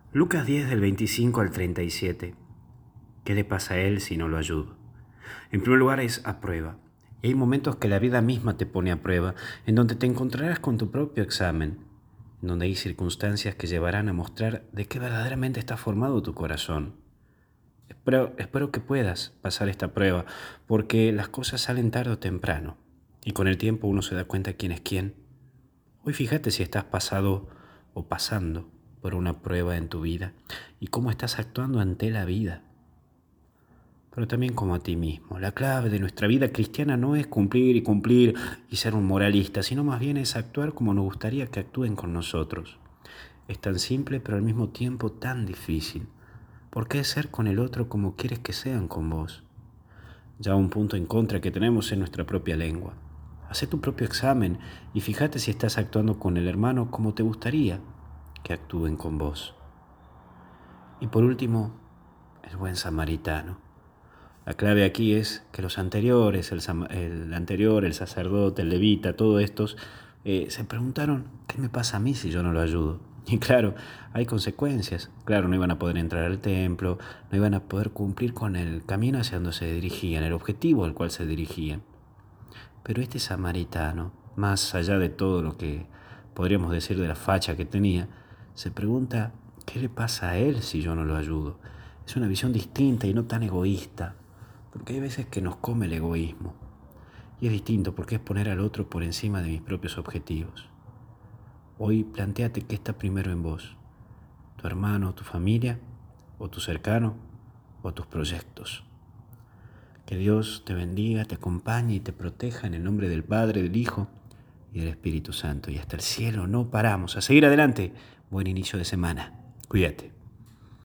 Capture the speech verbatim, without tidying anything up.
Lucas diez del veinticinco al treinta y siete. ¿Qué le pasa a él si no lo ayudo? En primer lugar es a prueba. Y hay momentos que la vida misma te pone a prueba, en donde te encontrarás con tu propio examen, en donde hay circunstancias que llevarán a mostrar de qué verdaderamente está formado tu corazón. Espero, espero que puedas pasar esta prueba, porque las cosas salen tarde o temprano, y con el tiempo uno se da cuenta quién es quién. Hoy fíjate si estás pasado o pasando por una prueba en tu vida y cómo estás actuando ante la vida, pero también como a ti mismo. La clave de nuestra vida cristiana no es cumplir y cumplir y ser un moralista, sino más bien es actuar como nos gustaría que actúen con nosotros. Es tan simple pero al mismo tiempo tan difícil. ¿Por qué ser con el otro como quieres que sean con vos? Ya un punto en contra que tenemos en nuestra propia lengua. Hacé tu propio examen y fíjate si estás actuando con el hermano como te gustaría que actúen con vos. Y por último, el buen samaritano. La clave aquí es que los anteriores, el, el anterior, el sacerdote, el levita, todos estos, eh, se preguntaron, ¿qué me pasa a mí si yo no lo ayudo? Y claro, hay consecuencias. Claro, no iban a poder entrar al templo, no iban a poder cumplir con el camino hacia donde se dirigían, el objetivo al cual se dirigían. Pero este samaritano, más allá de todo lo que podríamos decir de la facha que tenía, se pregunta, ¿qué le pasa a él si yo no lo ayudo? Es una visión distinta y no tan egoísta, porque hay veces que nos come el egoísmo. Y es distinto porque es poner al otro por encima de mis propios objetivos. Hoy plantéate qué está primero en vos, tu hermano, tu familia, o tu cercano, o tus proyectos. Que Dios te bendiga, te acompañe y te proteja en el nombre del Padre, del Hijo y del Espíritu Santo. Y hasta el cielo no paramos. A seguir adelante. Buen inicio de semana. Cuídate.